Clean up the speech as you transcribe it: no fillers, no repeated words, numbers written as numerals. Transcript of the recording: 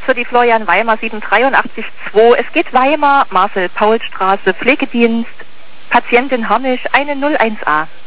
für die Florian Weimar 7882. Es geht Weimar, Marcel-Paul-Straße, Pflegedienst, Patientin Harnisch, eine 01a.